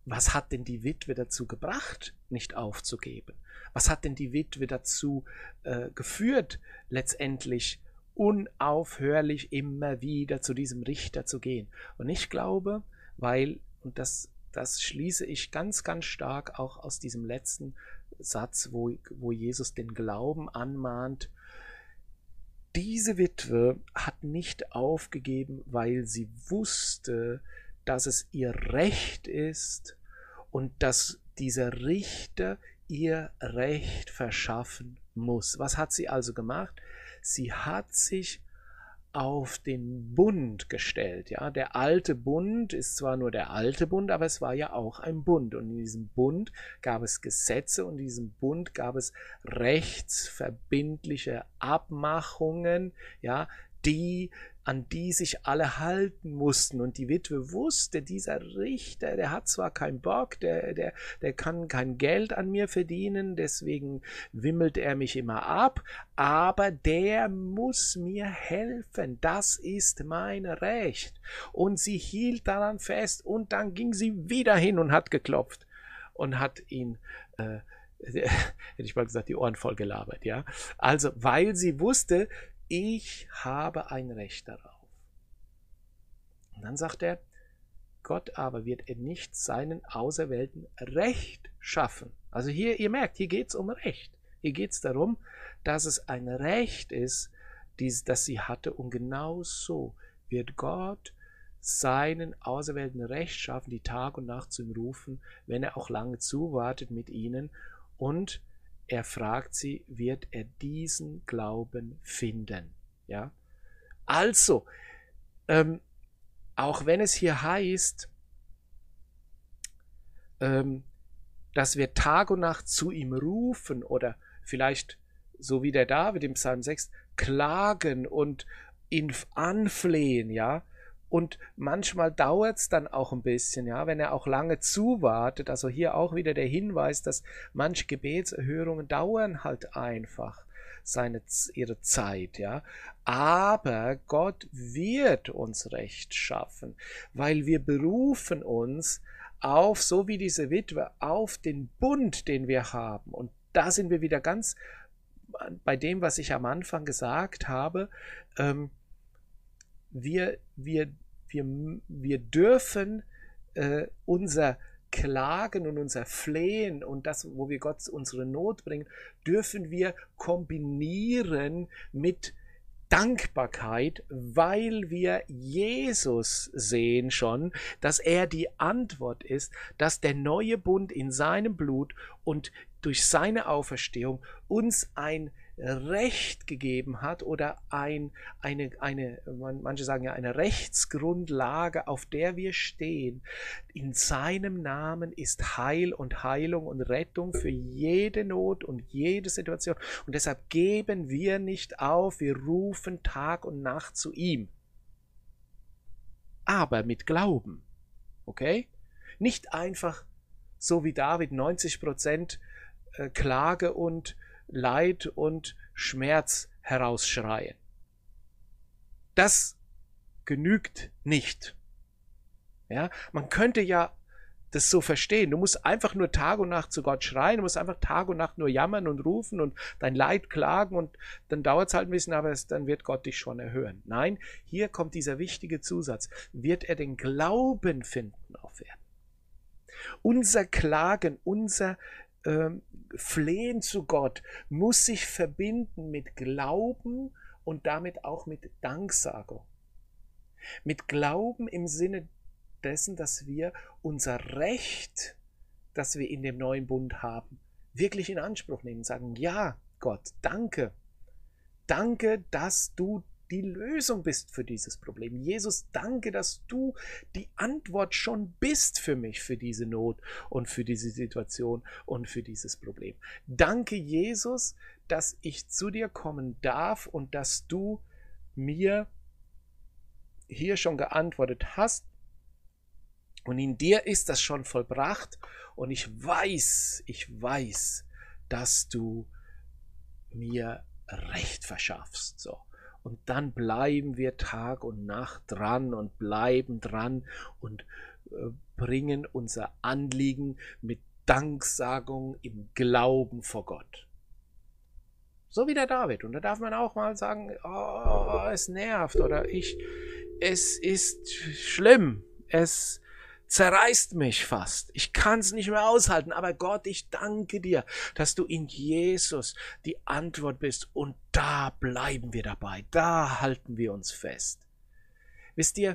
Speaker 1: was hat denn die Witwe dazu gebracht, nicht aufzugeben? Was hat denn die Witwe dazu geführt, letztendlich unaufhörlich immer wieder zu diesem Richter zu gehen? Und ich glaube, und das schließe ich ganz, ganz stark auch aus diesem letzten Satz, wo Jesus den Glauben anmahnt, diese Witwe hat nicht aufgegeben, weil sie wusste, dass es ihr Recht ist und dass dieser Richter ihr Recht verschaffen muss. Was hat sie also gemacht? Sie hat sich auf den Bund gestellt. Ja? Der alte Bund ist zwar nur der alte Bund, aber es war ja auch ein Bund. Und in diesem Bund gab es Gesetze und in diesem Bund gab es rechtsverbindliche Abmachungen, ja, an die sich alle halten mussten. Und die Witwe wusste, dieser Richter, der hat zwar keinen Bock, der kann kein Geld an mir verdienen, deswegen wimmelt er mich immer ab, aber der muss mir helfen. Das ist mein Recht. Und sie hielt daran fest und dann ging sie wieder hin und hat geklopft und hat ihn hätte ich mal gesagt, die Ohren voll gelabert, ja. Also, weil sie wusste, ich habe ein Recht darauf. Und dann sagt er, Gott aber wird er nicht seinen Auserwählten Recht schaffen. Also hier, ihr merkt, hier geht es um Recht. Hier geht es darum, dass es ein Recht ist, das sie hatte. Und genau so wird Gott seinen Auserwählten Recht schaffen, die Tag und Nacht zu ihm rufen, wenn er auch lange zuwartet mit ihnen. Und er fragt sie, wird er diesen Glauben finden? Ja? Also, auch wenn es hier heißt, dass wir Tag und Nacht zu ihm rufen oder vielleicht, so wie der David im Psalm 6, klagen und ihn anflehen, ja, und manchmal dauert es dann auch ein bisschen, ja, wenn er auch lange zuwartet. Also hier auch wieder der Hinweis, dass manche Gebetserhörungen dauern halt einfach ihre Zeit, ja. Aber Gott wird uns Recht schaffen, weil wir berufen uns auf, so wie diese Witwe, auf den Bund, den wir haben. Und da sind wir wieder ganz bei dem, was ich am Anfang gesagt habe. Wir dürfen unser Klagen und unser Flehen und das, wo wir Gott unsere Not bringen, dürfen wir kombinieren mit Dankbarkeit, weil wir Jesus sehen schon, dass er die Antwort ist, dass der neue Bund in seinem Blut und durch seine Auferstehung uns ein Recht gegeben hat oder manche sagen ja eine Rechtsgrundlage, auf der wir stehen. In seinem Namen ist Heil und Heilung und Rettung für jede Not und jede Situation. Und deshalb geben wir nicht auf, wir rufen Tag und Nacht zu ihm. Aber mit Glauben, okay? Nicht einfach so wie David 90% Klage und Leid und Schmerz herausschreien. Das genügt nicht. Ja, man könnte ja das so verstehen. Du musst einfach nur Tag und Nacht zu Gott schreien, du musst einfach Tag und Nacht nur jammern und rufen und dein Leid klagen und dann dauert es halt ein bisschen, aber dann wird Gott dich schon erhören. Nein, hier kommt dieser wichtige Zusatz. Wird er den Glauben finden auf Erden? Unser Klagen, unser Flehen zu Gott muss sich verbinden mit Glauben und damit auch mit Danksagung. Mit Glauben im Sinne dessen, dass wir unser Recht, das wir in dem neuen Bund haben, wirklich in Anspruch nehmen. Sagen, ja, Gott, danke. Danke, dass du die Lösung bist für dieses Problem. Jesus, danke, dass du die Antwort schon bist für mich, für diese Not und für diese Situation und für dieses Problem. Danke, Jesus, dass ich zu dir kommen darf und dass du mir hier schon geantwortet hast. Und in dir ist das schon vollbracht. Und ich weiß, dass du mir Recht verschaffst. So. Und dann bleiben wir Tag und Nacht dran und bleiben dran und bringen unser Anliegen mit Danksagung im Glauben vor Gott. So wie der David. Und da darf man auch mal sagen, oh, es nervt oder es ist schlimm, es zerreißt mich fast. Ich kann es nicht mehr aushalten. Aber Gott, ich danke dir, dass du in Jesus die Antwort bist. Und da bleiben wir dabei. Da halten wir uns fest. Wisst ihr,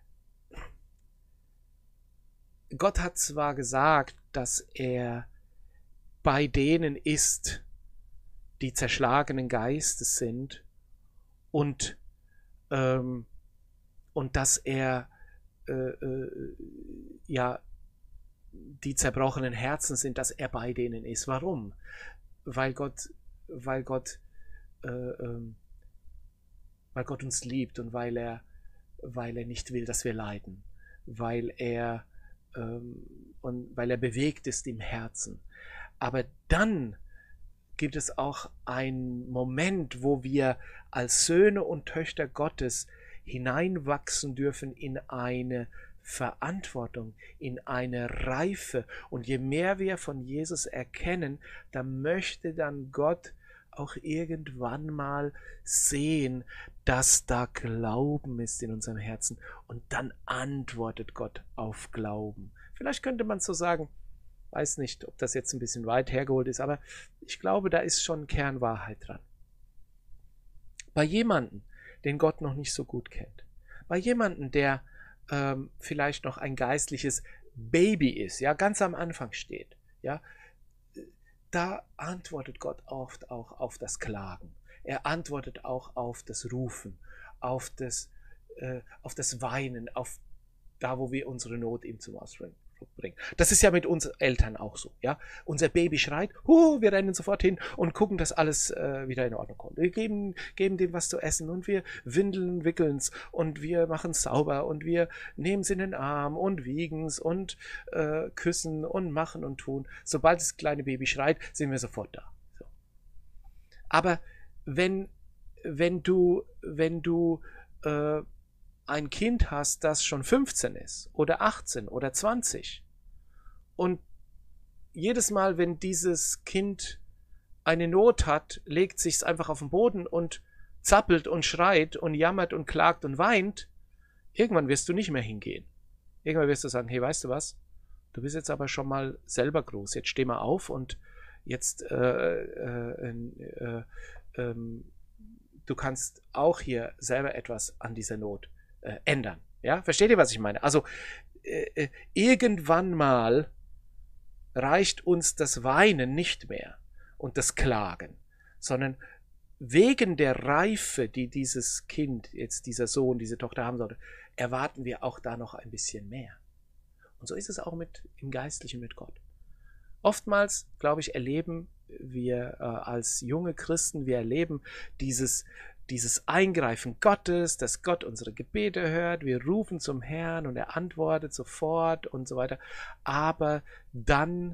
Speaker 1: Gott hat zwar gesagt, dass er bei denen ist, die zerschlagenen Geistes sind und dass er ja die zerbrochenen Herzen sind, dass er bei denen ist. Warum? Weil Gott uns liebt und weil er nicht will, dass wir leiden, weil er bewegt ist im Herzen. Aber dann gibt es auch einen Moment, wo wir als Söhne und Töchter Gottes hineinwachsen dürfen in eine Verantwortung, in eine Reife. Und je mehr wir von Jesus erkennen, da möchte dann Gott auch irgendwann mal sehen, dass da Glauben ist in unserem Herzen. Und dann antwortet Gott auf Glauben. Vielleicht könnte man so sagen, weiß nicht, ob das jetzt ein bisschen weit hergeholt ist, aber ich glaube, da ist schon Kernwahrheit dran. Bei jemandem, den Gott noch nicht so gut kennt, bei jemandem, der vielleicht noch ein geistliches Baby ist, ja, ganz am Anfang steht, ja, da antwortet Gott oft auch auf das Klagen. Er antwortet auch auf das Rufen, auf das Weinen, auf da, wo wir unsere Not ihm zum Ausdruck bringen. Das ist ja mit uns Eltern auch so. Ja? Unser Baby schreit, wir rennen sofort hin und gucken, dass alles wieder in Ordnung kommt. Wir geben dem was zu essen und wir wickeln es und wir machen es sauber und wir nehmen es in den Arm und wiegen es und küssen und machen und tun. Sobald das kleine Baby schreit, sind wir sofort da. So. Aber wenn du ein Kind hast, das schon 15 ist oder 18 oder 20 und jedes Mal, wenn dieses Kind eine Not hat, legt sich's einfach auf den Boden und zappelt und schreit und jammert und klagt und weint, irgendwann wirst du nicht mehr hingehen. Irgendwann wirst du sagen, hey, weißt du was? Du bist jetzt aber schon mal selber groß. Jetzt steh mal auf und jetzt du kannst auch hier selber etwas an dieser Not ändern. Ja, versteht ihr, was ich meine? Also irgendwann mal reicht uns das Weinen nicht mehr und das Klagen, sondern wegen der Reife, die dieses Kind, jetzt dieser Sohn, diese Tochter haben sollte, erwarten wir auch da noch ein bisschen mehr. Und so ist es auch im Geistlichen mit Gott. Oftmals, glaube ich, erleben wir als junge Christen, wir erleben dieses Eingreifen Gottes, dass Gott unsere Gebete hört, wir rufen zum Herrn und er antwortet sofort und so weiter. Aber dann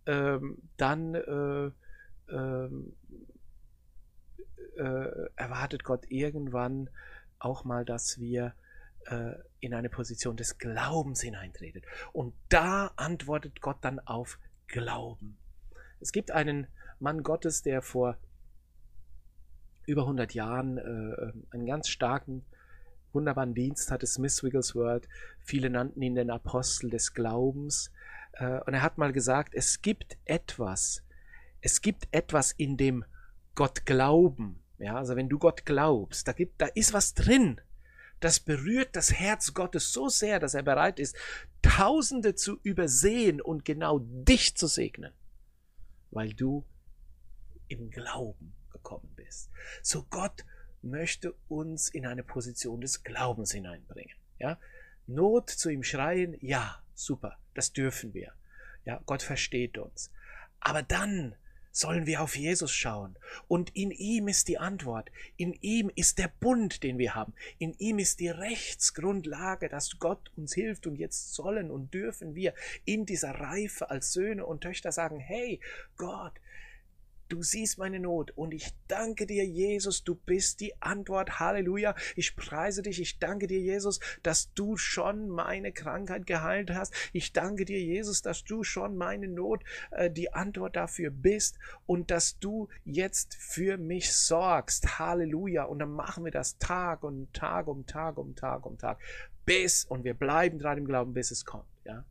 Speaker 1: erwartet Gott irgendwann auch mal, dass wir in eine Position des Glaubens hineintreten. Und da antwortet Gott dann auf Glauben. Es gibt einen Mann Gottes, der vor über 100 Jahren einen ganz starken, wunderbaren Dienst hatte, Smith Wigglesworth. Viele nannten ihn den Apostel des Glaubens. Und er hat mal gesagt, es gibt etwas in dem Gott glauben. Ja, also wenn du Gott glaubst, da ist was drin. Das berührt das Herz Gottes so sehr, dass er bereit ist, Tausende zu übersehen und genau dich zu segnen, weil du im Glauben gekommen bist. So Gott möchte uns in eine Position des Glaubens hineinbringen. Ja? Not zu ihm schreien, ja, super, das dürfen wir. Ja, Gott versteht uns. Aber dann sollen wir auf Jesus schauen. Und in ihm ist die Antwort. In ihm ist der Bund, den wir haben. In ihm ist die Rechtsgrundlage, dass Gott uns hilft. Und jetzt sollen und dürfen wir in dieser Reife als Söhne und Töchter sagen, hey, Gott, Du siehst meine Not und ich danke dir, Jesus, du bist die Antwort. Halleluja. Ich preise dich. Ich danke dir, Jesus, dass du schon meine Krankheit geheilt hast. Ich danke dir, Jesus, dass du schon meine Not, die Antwort dafür bist und dass du jetzt für mich sorgst. Halleluja. Und dann machen wir das Tag um Tag um Tag um Tag um Tag. Und wir bleiben dran im Glauben, bis es kommt. Ja?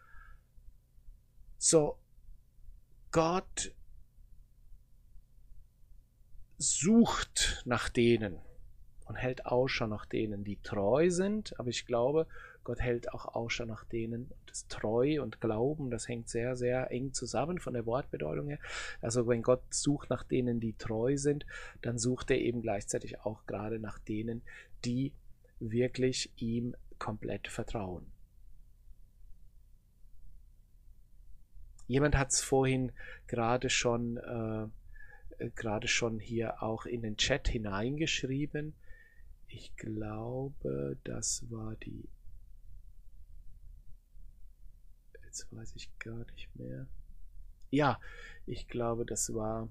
Speaker 1: So, Gott sucht nach denen und hält Ausschau nach denen, die treu sind, aber ich glaube, Gott hält auch Ausschau nach denen. Das Treu und Glauben, das hängt sehr, sehr eng zusammen von der Wortbedeutung her. Also wenn Gott sucht nach denen, die treu sind, dann sucht er eben gleichzeitig auch gerade nach denen, die wirklich ihm komplett vertrauen. Jemand hat es vorhin gerade schon hier auch in den Chat hineingeschrieben. Ich glaube, das war die... Jetzt weiß ich gar nicht mehr. Ja, ich glaube, das war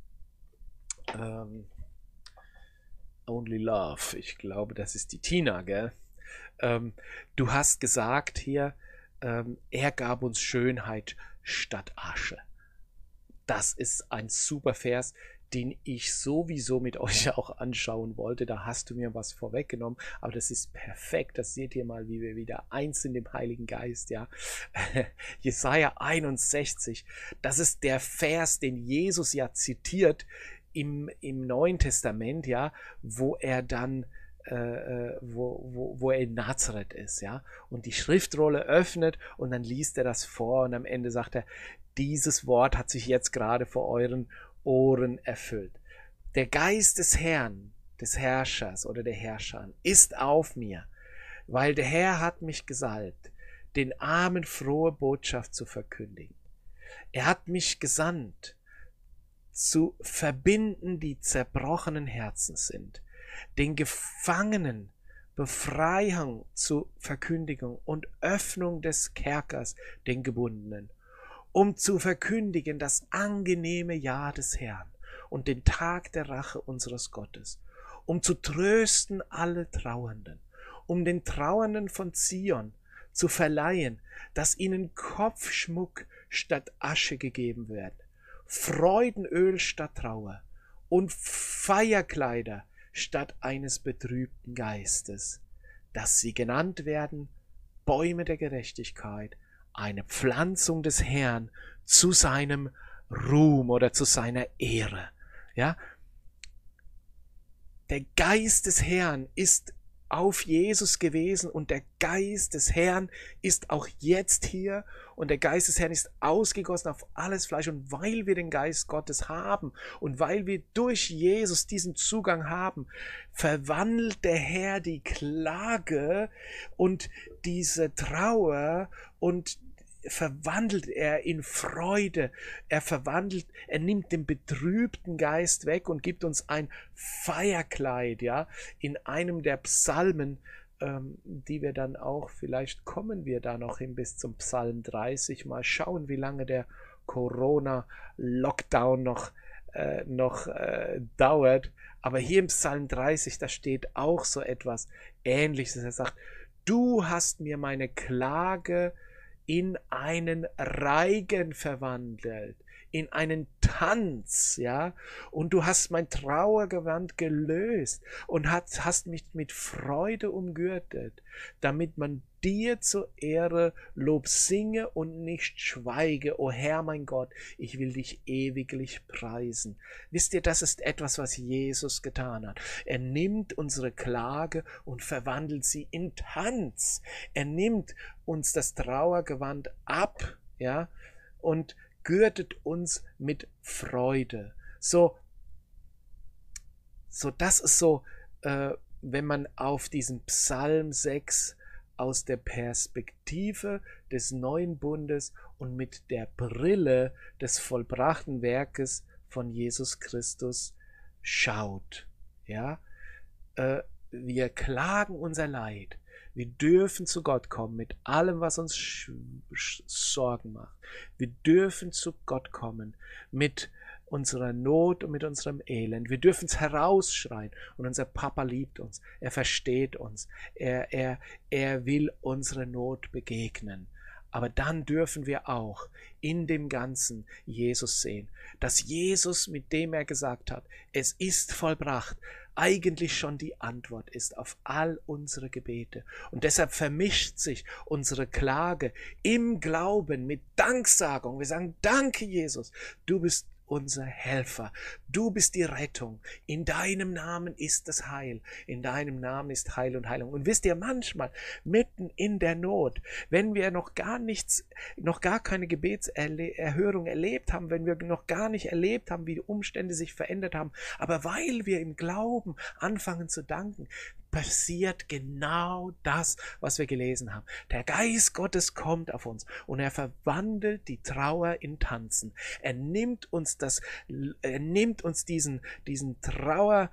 Speaker 1: Only Love. Ich glaube, das ist die Tina, gell? Du hast gesagt hier, er gab uns Schönheit statt Asche. Das ist ein super Vers, den ich sowieso mit euch auch anschauen wollte. Da hast du mir was vorweggenommen, aber das ist perfekt. Das seht ihr mal, wie wir wieder eins sind im Heiligen Geist. Ja, Jesaja 61, das ist der Vers, den Jesus ja zitiert im Neuen Testament, ja, wo er dann wo er in Nazareth ist, ja, und die Schriftrolle öffnet und dann liest er das vor und am Ende sagt er, dieses Wort hat sich jetzt gerade vor euren Ohren erfüllt. Der Geist des Herrn, des Herrschers oder der Herrscher ist auf mir, weil der Herr hat mich gesalbt, den Armen frohe Botschaft zu verkündigen. Er hat mich gesandt, zu verbinden, die zerbrochenen Herzen sind, den Gefangenen Befreiung zu Verkündigung und Öffnung des Kerkers den Gebundenen, um zu verkündigen das angenehme Jahr des Herrn und den Tag der Rache unseres Gottes, um zu trösten alle Trauernden, um den Trauernden von Zion zu verleihen, dass ihnen Kopfschmuck statt Asche gegeben wird, Freudenöl statt Trauer und Feierkleider statt eines betrübten Geistes, dass sie genannt werden Bäume der Gerechtigkeit, eine Pflanzung des Herrn zu seinem Ruhm oder zu seiner Ehre. Ja? Der Geist des Herrn ist auf Jesus gewesen und der Geist des Herrn ist auch jetzt hier und der Geist des Herrn ist ausgegossen auf alles Fleisch und weil wir den Geist Gottes haben und weil wir durch Jesus diesen Zugang haben, verwandelt der Herr die Klage und diese Trauer und verwandelt er in Freude, er nimmt den betrübten Geist weg und gibt uns ein Feierkleid, ja, in einem der Psalmen, die wir dann auch, vielleicht kommen wir da noch hin bis zum Psalm 30, mal schauen, wie lange der Corona-Lockdown noch dauert, aber hier im Psalm 30, da steht auch so etwas Ähnliches, er sagt, du hast mir meine Klage in einen Reigen verwandelt, in einen Tanz, ja, und du hast mein Trauergewand gelöst und hast mich mit Freude umgürtet, damit man dir zur Ehre Lob singe und nicht schweige, o Herr mein Gott, ich will dich ewiglich preisen. Wisst ihr, das ist etwas, was Jesus getan hat. Er nimmt unsere Klage und verwandelt sie in Tanz. Er nimmt uns das Trauergewand ab, ja, und gürtet uns mit Freude. So das ist so, wenn man auf diesen Psalm 6 aus der Perspektive des neuen Bundes und mit der Brille des vollbrachten Werkes von Jesus Christus schaut. Ja? Wir klagen unser Leid. Wir dürfen zu Gott kommen mit allem, was uns Sorgen macht. Wir dürfen zu Gott kommen mit unserer Not und mit unserem Elend. Wir dürfen es herausschreien und unser Papa liebt uns. Er versteht uns. Er will unsere Not begegnen. Aber dann dürfen wir auch in dem Ganzen Jesus sehen, dass Jesus, mit dem er gesagt hat, es ist vollbracht, eigentlich schon die Antwort ist auf all unsere Gebete. Und deshalb vermischt sich unsere Klage im Glauben mit Danksagung. Wir sagen, danke Jesus, du bist unser Helfer. Du bist die Rettung. In deinem Namen ist das Heil. In deinem Namen ist Heil und Heilung. Und wisst ihr, manchmal mitten in der Not, wenn wir noch gar keine Gebetserhörung erlebt haben, wenn wir noch gar nicht erlebt haben, wie die Umstände sich verändert haben, aber weil wir im Glauben anfangen zu danken, passiert genau das, was wir gelesen haben. Der Geist Gottes kommt auf uns und er verwandelt die Trauer in Tanzen. Er nimmt uns diesen Trauer,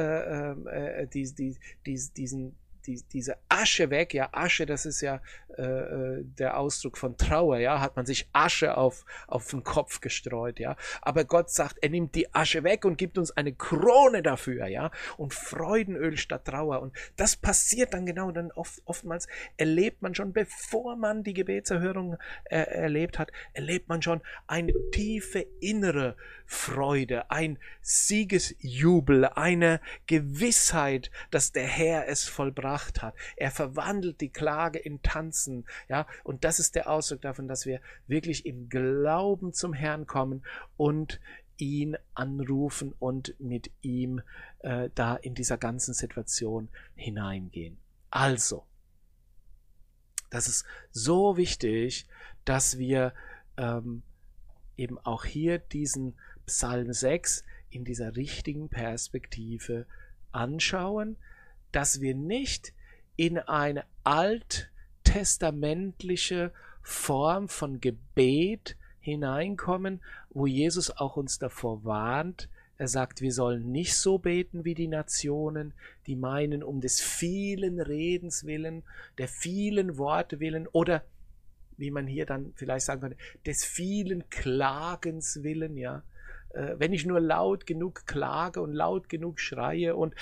Speaker 1: diese Asche weg. Ja, Asche, das ist ja der Ausdruck von Trauer. Ja, hat man sich Asche auf den Kopf gestreut. Ja, aber Gott sagt, er nimmt die Asche weg und gibt uns eine Krone dafür. Ja, und Freudenöl statt Trauer. Und das passiert dann genau. Dann oftmals erlebt man schon, bevor man die Gebetserhörung erlebt hat, erlebt man schon eine tiefe innere Freude, ein Siegesjubel, eine Gewissheit, dass der Herr es vollbracht hat. Er verwandelt die Klage in Tanzen, ja, und das ist der Ausdruck davon, dass wir wirklich im Glauben zum Herrn kommen und ihn anrufen und mit ihm da in dieser ganzen Situation hineingehen. Also, das ist so wichtig, dass wir eben auch hier diesen Psalm 6 in dieser richtigen Perspektive anschauen, dass wir nicht in eine alttestamentliche Form von Gebet hineinkommen, wo Jesus auch uns davor warnt. Er sagt, wir sollen nicht so beten wie die Nationen, die meinen, um des vielen Redens willen, der vielen Worte willen oder wie man hier dann vielleicht sagen könnte, des vielen Klagens willen, ja. Wenn ich nur laut genug klage und laut genug schreie und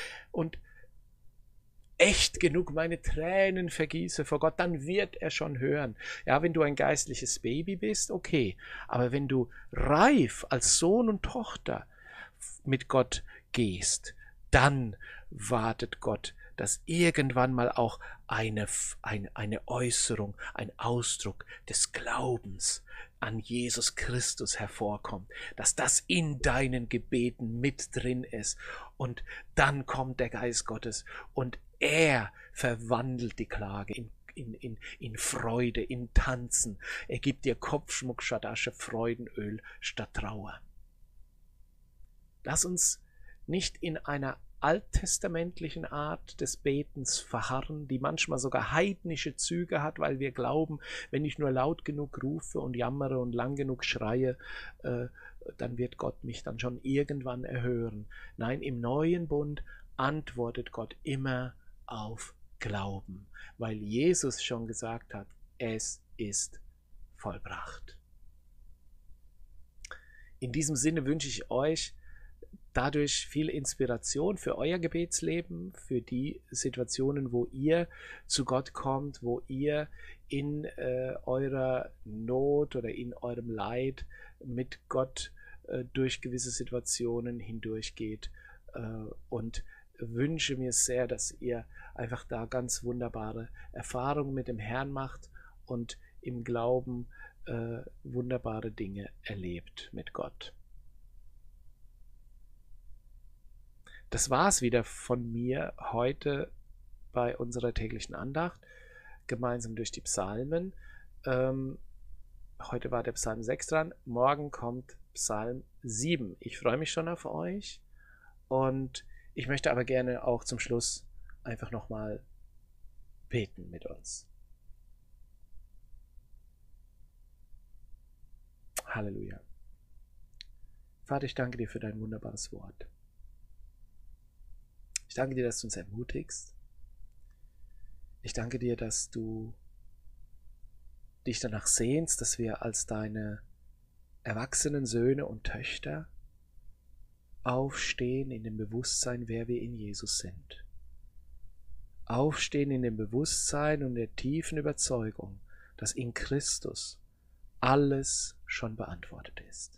Speaker 1: echt genug meine Tränen vergieße vor Gott, dann wird er schon hören. Ja, wenn du ein geistliches Baby bist, okay. Aber wenn du reif als Sohn und Tochter mit Gott gehst, dann wartet Gott, dass irgendwann mal auch eine Äußerung, ein Ausdruck des Glaubens an Jesus Christus hervorkommt, dass das in deinen Gebeten mit drin ist. Und dann kommt der Geist Gottes und er verwandelt die Klage in Freude, in Tanzen. Er gibt dir Kopfschmuck statt Asche, Freudenöl statt Trauer. Lass uns nicht in einer alttestamentlichen Art des Betens verharren, die manchmal sogar heidnische Züge hat, weil wir glauben, wenn ich nur laut genug rufe und jammere und lang genug schreie, dann wird Gott mich dann schon irgendwann erhören. Nein, im neuen Bund antwortet Gott immer auf Glauben, weil Jesus schon gesagt hat, es ist vollbracht. In diesem Sinne wünsche ich euch dadurch viel Inspiration für euer Gebetsleben, für die Situationen, wo ihr zu Gott kommt, wo ihr in eurer Not oder in eurem Leid mit Gott durch gewisse Situationen hindurchgeht, und wünsche mir sehr, dass ihr einfach da ganz wunderbare Erfahrungen mit dem Herrn macht und im Glauben wunderbare Dinge erlebt mit Gott. Das war es wieder von mir heute bei unserer täglichen Andacht, gemeinsam durch die Psalmen. Heute war der Psalm 6 dran, morgen kommt Psalm 7. Ich freue mich schon auf euch und ich möchte aber gerne auch zum Schluss einfach nochmal beten mit uns. Halleluja. Vater, ich danke dir für dein wunderbares Wort. Ich danke dir, dass du uns ermutigst. Ich danke dir, dass du dich danach sehnst, dass wir als deine erwachsenen Söhne und Töchter aufstehen in dem Bewusstsein, wer wir in Jesus sind. Aufstehen in dem Bewusstsein und der tiefen Überzeugung, dass in Christus alles schon beantwortet ist.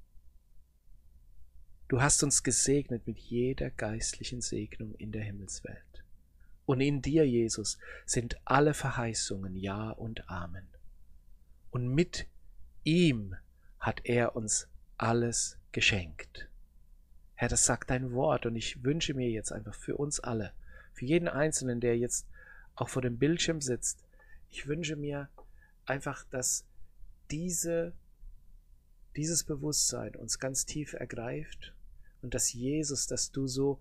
Speaker 1: Du hast uns gesegnet mit jeder geistlichen Segnung in der Himmelswelt. Und in dir, Jesus, sind alle Verheißungen Ja und Amen. Und mit ihm hat er uns alles geschenkt. Herr, das sagt dein Wort und ich wünsche mir jetzt einfach für uns alle, für jeden Einzelnen, der jetzt auch vor dem Bildschirm sitzt, ich wünsche mir einfach, dass dieses Bewusstsein uns ganz tief ergreift und dass Jesus, dass du so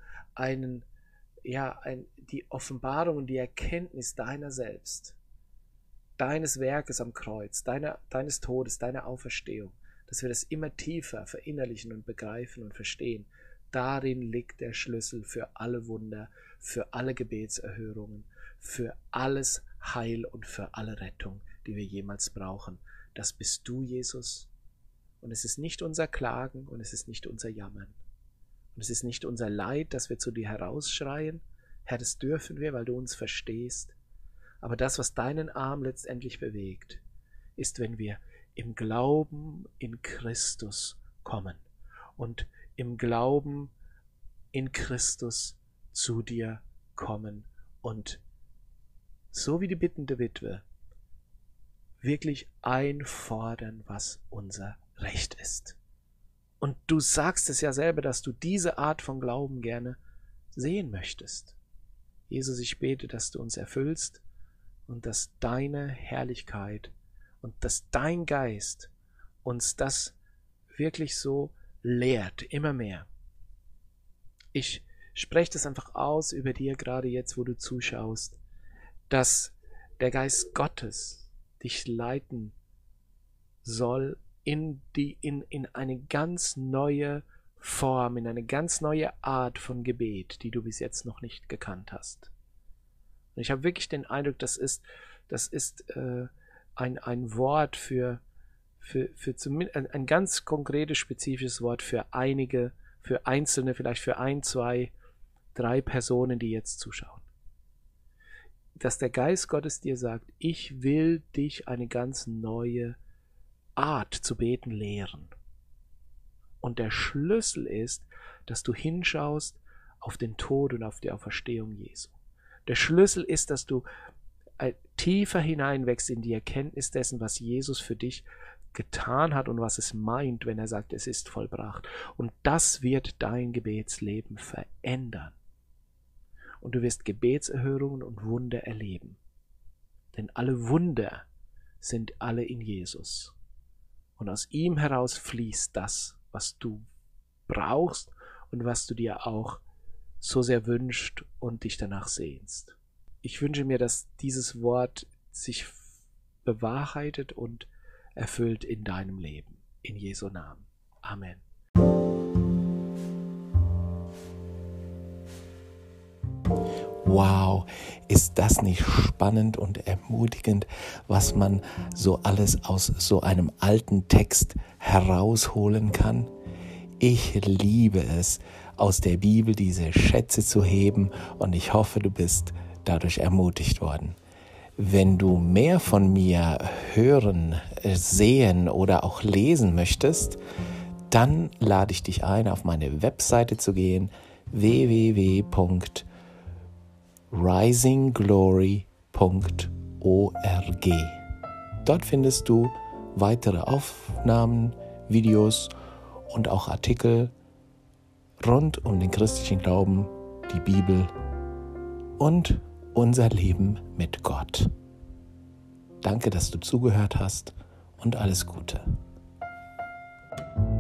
Speaker 1: die Offenbarung und die Erkenntnis deiner selbst, deines Werkes am Kreuz, deines Todes, deiner Auferstehung, dass wir das immer tiefer verinnerlichen und begreifen und verstehen. Darin liegt der Schlüssel für alle Wunder, für alle Gebetserhörungen, für alles Heil und für alle Rettung, die wir jemals brauchen. Das bist du, Jesus. Und es ist nicht unser Klagen und es ist nicht unser Jammern. Und es ist nicht unser Leid, dass wir zu dir herausschreien. Herr, das dürfen wir, weil du uns verstehst. Aber das, was deinen Arm letztendlich bewegt, ist, wenn wir im Glauben in Christus kommen und im Glauben in Christus zu dir kommen und so wie die bittende Witwe wirklich einfordern, was unser Recht ist. Und du sagst es ja selber, dass du diese Art von Glauben gerne sehen möchtest. Jesus, ich bete, dass du uns erfüllst und dass deine Herrlichkeit und dass dein Geist uns das wirklich so lehrt, immer mehr. Ich spreche das einfach aus über dir, gerade jetzt, wo du zuschaust, dass der Geist Gottes dich leiten soll in eine ganz neue Form, in eine ganz neue Art von Gebet, die du bis jetzt noch nicht gekannt hast. Und ich habe wirklich den Eindruck, das ist ein Wort für zumindest ein ganz konkretes, spezifisches Wort für einige, für Einzelne, vielleicht für 1, 2, 3 Personen, die jetzt zuschauen. Dass der Geist Gottes dir sagt, ich will dich eine ganz neue Art zu beten lehren. Und der Schlüssel ist, dass du hinschaust auf den Tod und auf die Auferstehung Jesu. Der Schlüssel ist, dass du tiefer hineinwächst in die Erkenntnis dessen, was Jesus für dich getan hat und was es meint, wenn er sagt, es ist vollbracht. Und das wird dein Gebetsleben verändern. Und du wirst Gebetserhörungen und Wunder erleben. Denn alle Wunder sind alle in Jesus. Und aus ihm heraus fließt das, was du brauchst und was du dir auch so sehr wünschst und dich danach sehnst. Ich wünsche mir, dass dieses Wort sich bewahrheitet und erfüllt in deinem Leben. In Jesu Namen. Amen.
Speaker 2: Wow, ist das nicht spannend und ermutigend, was man so alles aus so einem alten Text herausholen kann? Ich liebe es, aus der Bibel diese Schätze zu heben und ich hoffe, du bist dadurch ermutigt worden. Wenn du mehr von mir hören, sehen oder auch lesen möchtest, dann lade ich dich ein, auf meine Webseite zu gehen, www.risingglory.org. Dort findest du weitere Aufnahmen, Videos und auch Artikel rund um den christlichen Glauben, die Bibel und unser Leben mit Gott. Danke, dass du zugehört hast und alles Gute.